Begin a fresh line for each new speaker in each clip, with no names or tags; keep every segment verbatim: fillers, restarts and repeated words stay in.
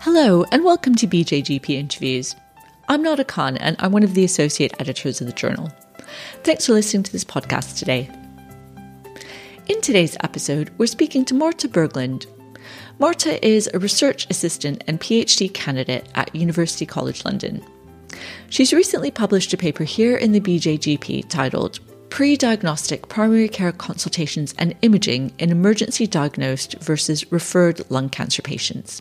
Hello and welcome to B J G P Interviews. I'm Nada Khan and I'm one of the associate editors of the journal. Thanks for listening to this podcast today. In today's episode, we're speaking to Marta Berglund. Marta is a research assistant and PhD candidate at University College London. She's recently published a paper here in the B J G P titled Pre-Diagnostic Primary Care Consultations and Imaging in Emergency Diagnosed versus Referred Lung Cancer Patients.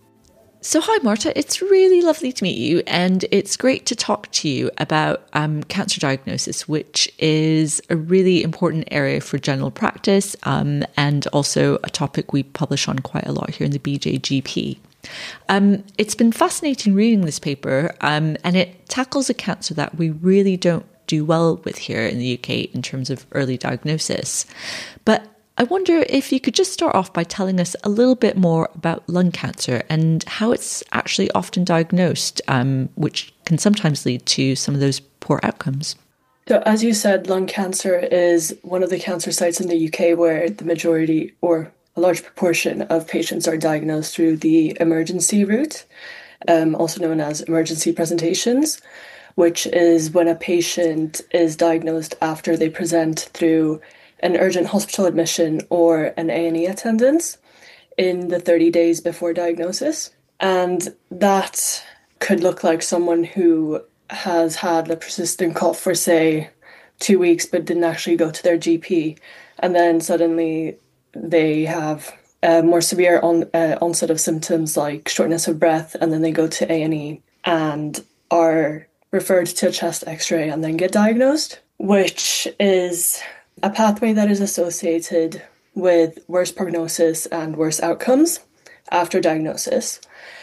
So hi Marta, it's really lovely to meet you and it's great to talk to you about um, cancer diagnosis, which is a really important area for general practice um, and also a topic we publish on quite a lot here in the B J G P. Um, it's been fascinating reading this paper um, and it tackles a cancer that we really don't do well with here in the U K in terms of early diagnosis. But I wonder if you could just start off by telling us a little bit more about lung cancer and how it's actually often diagnosed, um, which can sometimes lead to some of those poor outcomes.
So as you said, lung cancer is one of the cancer sites in the U K where the majority or a large proportion of patients are diagnosed through the emergency route, um, also known as emergency presentations, which is when a patient is diagnosed after they present through an urgent hospital admission or an A and E attendance in the thirty days before diagnosis. And that could look like someone who has had a persistent cough for, say, two weeks but didn't actually go to their G P. And then suddenly they have a more severe on, uh, onset of symptoms like shortness of breath, and then they go to A and E and are referred to a chest x-ray and then get diagnosed, which is a pathway that is associated with worse prognosis and worse outcomes after diagnosis.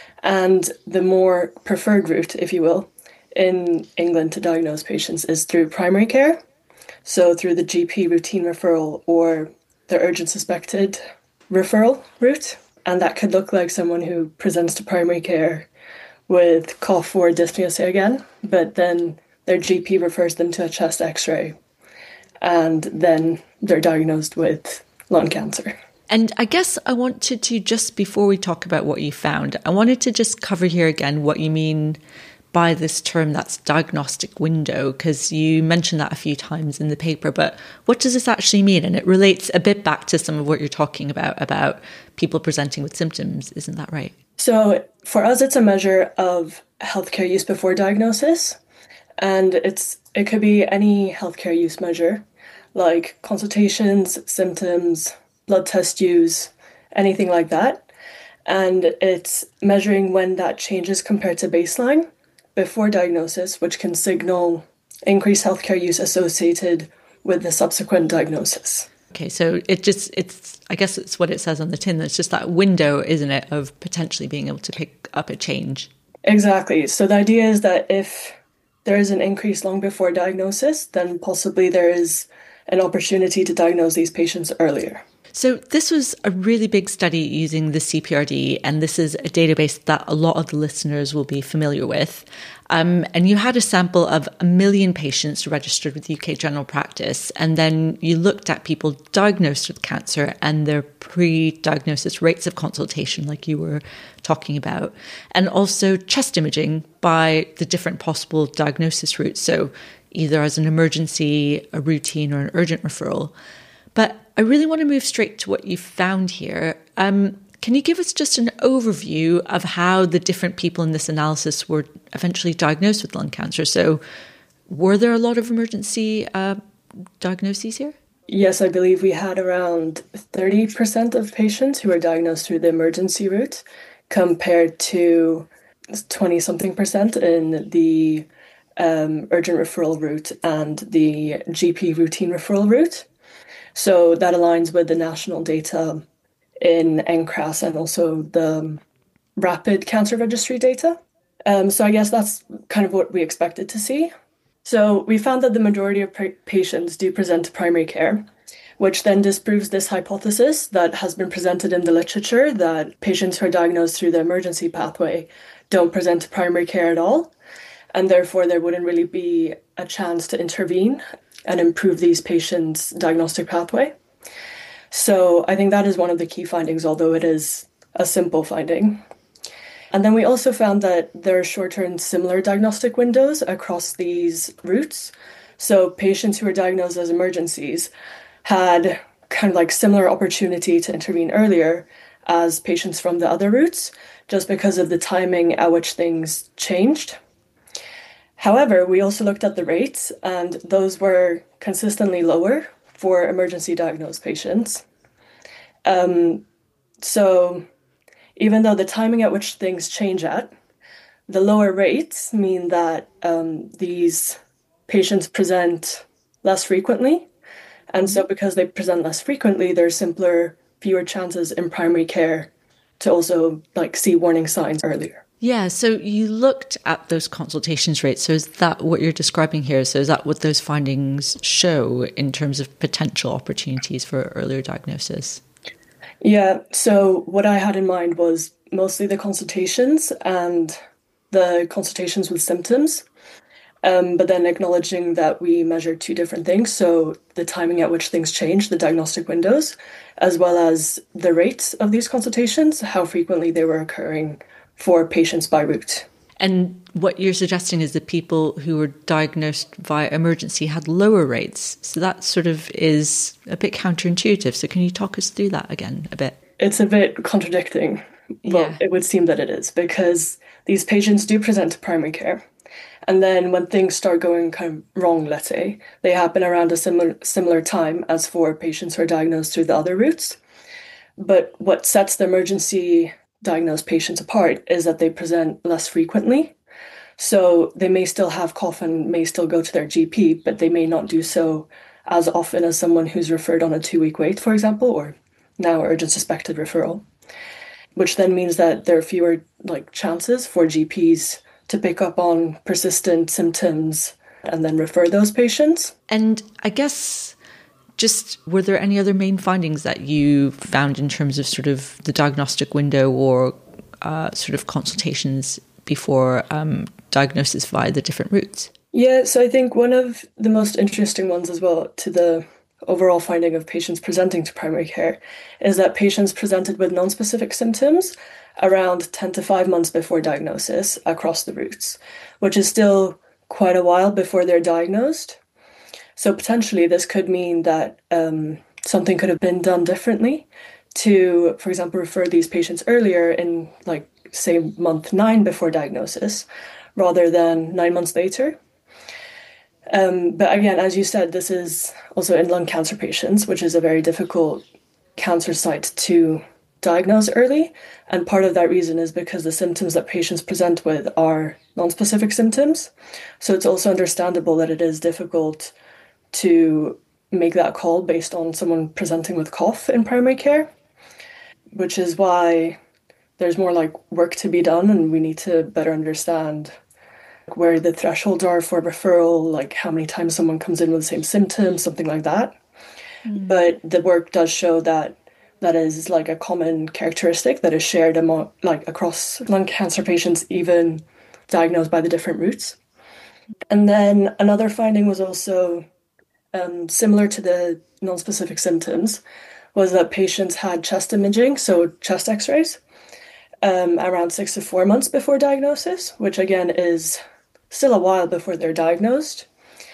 And the more preferred route, if you will, in England to diagnose patients is through primary care. So through the G P routine referral or the urgent suspected referral route. And that could look like someone who presents to primary care with cough or dyspnea, say again, but then their G P refers them to a chest x-ray. And then they're diagnosed with lung cancer.
And I guess I wanted to, just before we talk about what you found, I wanted to just cover here again what you mean by this term that's diagnostic window, because you mentioned that a few times in the paper, but what does this actually mean? And it relates a bit back to some of what you're talking about, about people presenting with symptoms, isn't that right?
So for us, it's a measure of healthcare use before diagnosis, and it's it could be any healthcare use measure, like consultations, symptoms, blood test use, anything like that. And it's measuring when that changes compared to baseline before diagnosis, which can signal increased healthcare use associated with the subsequent diagnosis.
Okay, so it just, it's, I guess it's what it says on the tin. It's just that window, isn't it, of potentially being able to pick up a change.
Exactly. So the idea is that if there is an increase long before diagnosis, then possibly there is an opportunity to diagnose these patients earlier.
So this was a really big study using the C P R D, and this is a database that a lot of the listeners will be familiar with. Um, and you had a sample of a million patients registered with U K General Practice, and then you looked at people diagnosed with cancer and their pre-diagnosis rates of consultation, like you were talking about, and also chest imaging by the different possible diagnosis routes, so either as an emergency, a routine, or an urgent referral. But I really want to move straight to what you found here. Um, can you give us just an overview of how the different people in this analysis were eventually diagnosed with lung cancer? So were there a lot of emergency uh, diagnoses here?
Yes, I believe we had around thirty percent of patients who were diagnosed through the emergency route compared to twenty-something percent in the um, urgent referral route and the G P routine referral route. So that aligns with the national data in N C R A S and also the rapid cancer registry data. Um, so I guess that's kind of what we expected to see. So we found that the majority of pa- patients do present to primary care, which then disproves this hypothesis that has been presented in the literature that patients who are diagnosed through the emergency pathway don't present to primary care at all. And therefore, there wouldn't really be a chance to intervene and improve these patients' diagnostic pathway. So I think that is one of the key findings, although it is a simple finding. And then we also found that there are shorter and similar diagnostic windows across these routes. So patients who were diagnosed as emergencies had kind of like similar opportunity to intervene earlier as patients from the other routes, just because of the timing at which things changed. However, we also looked at the rates, and those were consistently lower for emergency diagnosed patients. Um, so even though the timing at which things change at, the lower rates mean that um, these patients present less frequently. And so because they present less frequently, there's simpler, fewer chances in primary care to also like see warning signs earlier.
Yeah, so you looked at those consultations rates. So is that what you're describing here? So is that what those findings show in terms of potential opportunities for earlier diagnosis?
Yeah, so what I had in mind was mostly the consultations and the consultations with symptoms, um, but then acknowledging that we measured two different things. So the timing at which things change, the diagnostic windows, as well as the rates of these consultations, how frequently they were occurring for patients by route.
And what you're suggesting is that people who were diagnosed via emergency had lower rates. So that sort of is a bit counterintuitive. So can you talk us through that again a bit?
It's a bit contradicting. Well, yeah. It would seem that it is, because these patients do present to primary care. And then when things start going kind of wrong, let's say, they happen around a similar similar time as for patients who are diagnosed through the other routes. But what sets the emergency diagnosed patients apart is that they present less frequently. So they may still have cough and may still go to their G P, but they may not do so as often as someone who's referred on a two-week wait, for example, or now urgent suspected referral, which then means that there are fewer like chances for G Ps to pick up on persistent symptoms and then refer those patients.
And I guess just were there any other main findings that you found in terms of sort of the diagnostic window or uh, sort of consultations before um, diagnosis via the different routes?
Yeah, so I think one of the most interesting ones as well to the overall finding of patients presenting to primary care is that patients presented with non-specific symptoms around ten to five months before diagnosis across the routes, which is still quite a while before they're diagnosed. So potentially this could mean that um, something could have been done differently to, for example, refer these patients earlier in, like, say, month nine before diagnosis, rather than nine months later. Um, but again, as you said, this is also in lung cancer patients, which is a very difficult cancer site to diagnose early. And part of that reason is because the symptoms that patients present with are non-specific symptoms. So it's also understandable that it is difficult to make that call based on someone presenting with cough in primary care, which is why there's more like work to be done, and we need to better understand where the thresholds are for referral, like how many times someone comes in with the same symptoms, something like that. Mm. But the work does show that that is like a common characteristic that is shared among, like across lung cancer patients, even diagnosed by the different routes. And then another finding was also um, similar to the non-specific symptoms, was that patients had chest imaging, so chest x-rays, um, around six to four months before diagnosis, which again is still a while before they're diagnosed.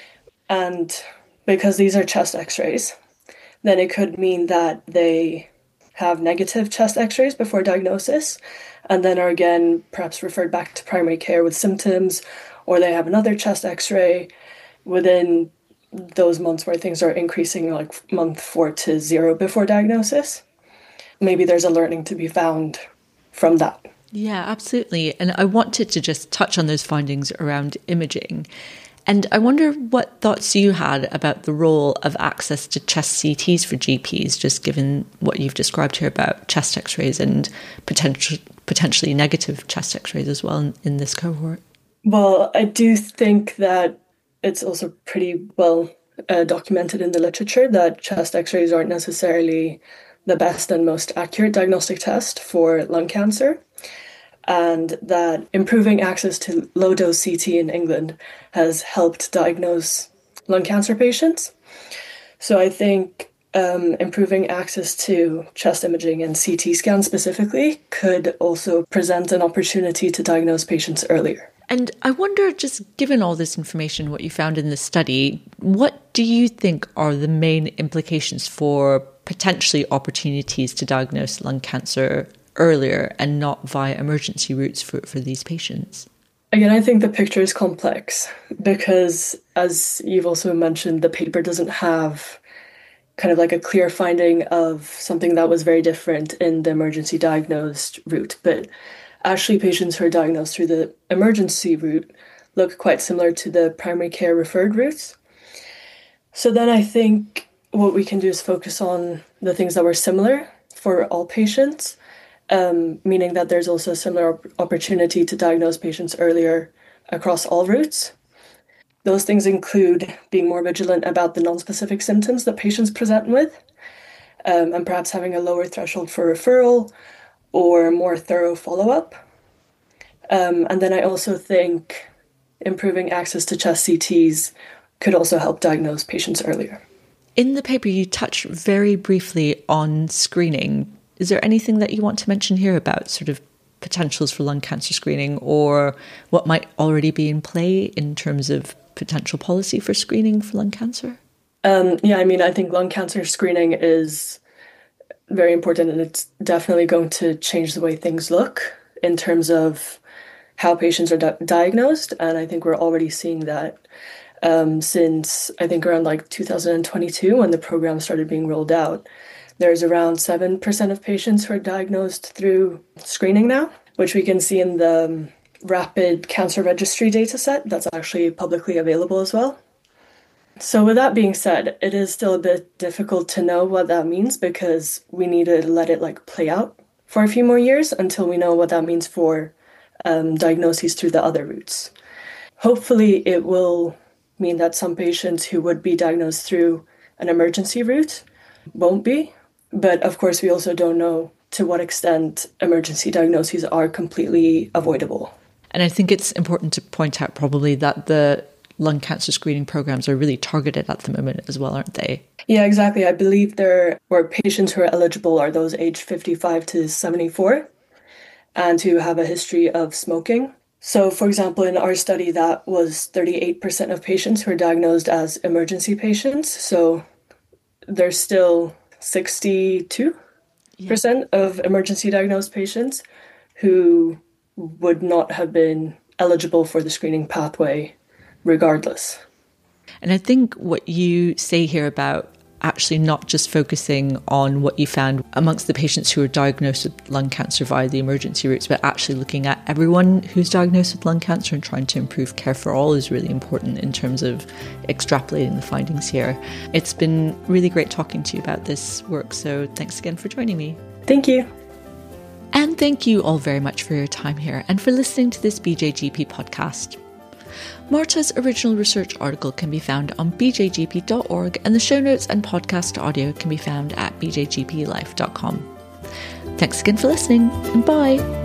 And because these are chest x-rays, then it could mean that they have negative chest x-rays before diagnosis, and then are again perhaps referred back to primary care with symptoms, or they have another chest x-ray within those months where things are increasing, like month four to zero before diagnosis. Maybe there's a learning to be found from that.
Yeah, absolutely. And I wanted to just touch on those findings around imaging. And I wonder what thoughts you had about the role of access to chest C Ts for G Ps, just given what you've described here about chest x-rays and potential, potentially negative chest x-rays as well in, in this cohort.
Well, I do think that it's also pretty well uh, documented in the literature that chest x-rays aren't necessarily the best and most accurate diagnostic test for lung cancer, and that improving access to low-dose C T in England has helped diagnose lung cancer patients. So I think um, improving access to chest imaging and C T scans specifically could also present an opportunity to diagnose patients earlier.
And I wonder, just given all this information, what you found in the study, what do you think are the main implications for potentially opportunities to diagnose lung cancer earlier and not via emergency routes for, for these patients?
Again, I think the picture is complex because, as you've also mentioned, the paper doesn't have kind of like a clear finding of something that was very different in the emergency diagnosed route. But actually, patients who are diagnosed through the emergency route look quite similar to the primary care referred routes. So then I think what we can do is focus on the things that were similar for all patients, um, meaning that there's also a similar op- opportunity to diagnose patients earlier across all routes. Those things include being more vigilant about the non-specific symptoms that patients present with, um, and perhaps having a lower threshold for referral or more thorough follow-up. Um, and then I also think improving access to chest C Ts could also help diagnose patients earlier.
In the paper, you touch very briefly on screening. Is there anything that you want to mention here about sort of potentials for lung cancer screening, or what might already be in play in terms of potential policy for screening for lung cancer?
Um, yeah, I mean, I think lung cancer screening is very important, and it's definitely going to change the way things look in terms of how patients are di- diagnosed. And I think we're already seeing that um, since, I think, around like two thousand twenty-two, when the program started being rolled out. There's around seven percent of patients who are diagnosed through screening now, which we can see in the um, Rapid Cancer Registry dataset that's actually publicly available as well. So with that being said, it is still a bit difficult to know what that means because we need to let it like play out for a few more years until we know what that means for um, diagnoses through the other routes. Hopefully it will mean that some patients who would be diagnosed through an emergency route won't be. But of course, we also don't know to what extent emergency diagnoses are completely avoidable.
And I think it's important to point out probably that the lung cancer screening programs are really targeted at the moment as well, aren't they?
Yeah, exactly. I believe there were patients who are eligible are those aged fifty-five to seventy-four and who have a history of smoking. So, for example, in our study, that was thirty-eight percent of patients who are diagnosed as emergency patients. So there's still sixty-two percent yeah. of emergency diagnosed patients who would not have been eligible for the screening pathway regardless.
And I think what you say here about actually not just focusing on what you found amongst the patients who were diagnosed with lung cancer via the emergency routes, but actually looking at everyone who's diagnosed with lung cancer and trying to improve care for all is really important in terms of extrapolating the findings here. It's been really great talking to you about this work, so thanks again for joining me.
Thank you.
And thank you all very much for your time here and for listening to this B J G P podcast. Marta's original research article can be found on b j g p dot org, and the show notes and podcast audio can be found at b j g p life dot com. Thanks again for listening, and bye!